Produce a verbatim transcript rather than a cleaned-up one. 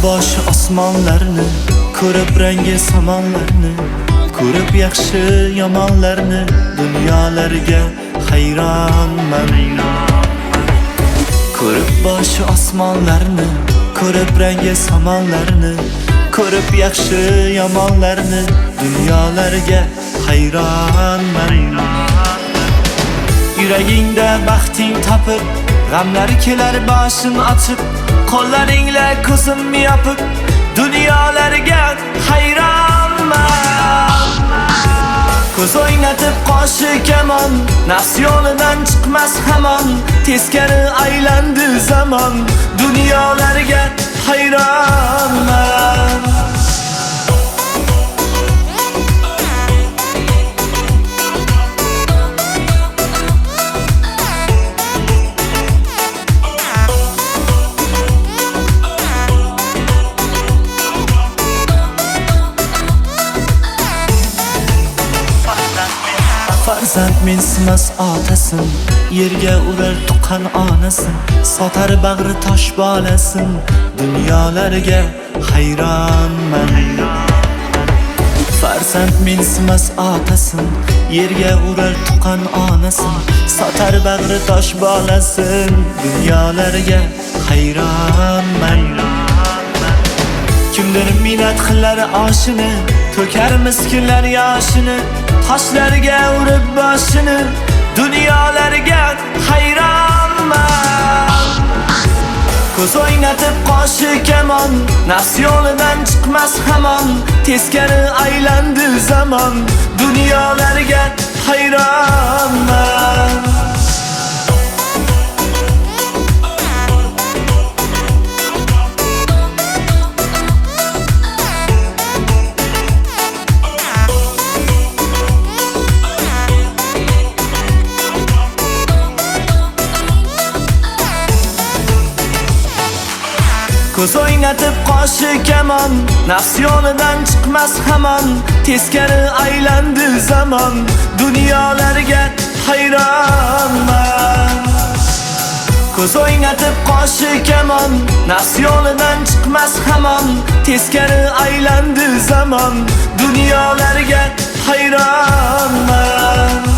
boshi osmonlarni, ko'rib rangi samonlarni, ko'rib yaxshi yomonlarni, dunyolarga hayronman. Ko'rib boshi osmonlarni, ko'rib rangi samonlarni, ko'rib yaxshi yomonlarni, dunyolarga hayronman. Yuragingda baxting topib, g'amlar kelar boshim ochib, qo'llaringla ko'zim yopib, dunyolarga hayronman. Ko'z o'ynatib qoshi kamon, nafs yo'lidan chiqmas hamon, teskari aylandi zamon, dunyolarga hayronman. Farzand mensimas otasin, yerga urar tuqqan onasin, sotar bag'ri tosh bolasin, dunyolarga hayronman. Farzand mensimas otasin, yerga urar tuqqan onasin, sotar bag'ri tosh bolasin, dunyolarga hayronman. Kimdir minnat qilar oshini, to'kar miskinlar yoshini, toshlarga urib boshini, dunyolarga hayronman. Ko'z o'ynatib qoshi kamon, nafs yo'lidan chiqmas hamon, teskari aylandi zamon, dunyolarga hayronman. Ko'z o'ynatib qoshi kamon, nafs yo'lidan chiqmas hamon, teskari aylandi zamon, dunyolarga hayronman. Ko'z o'ynatib qoshi kamon, nafs yo'lidan chiqmas hamon, teskari aylandi zamon, dunyolarga hayronman.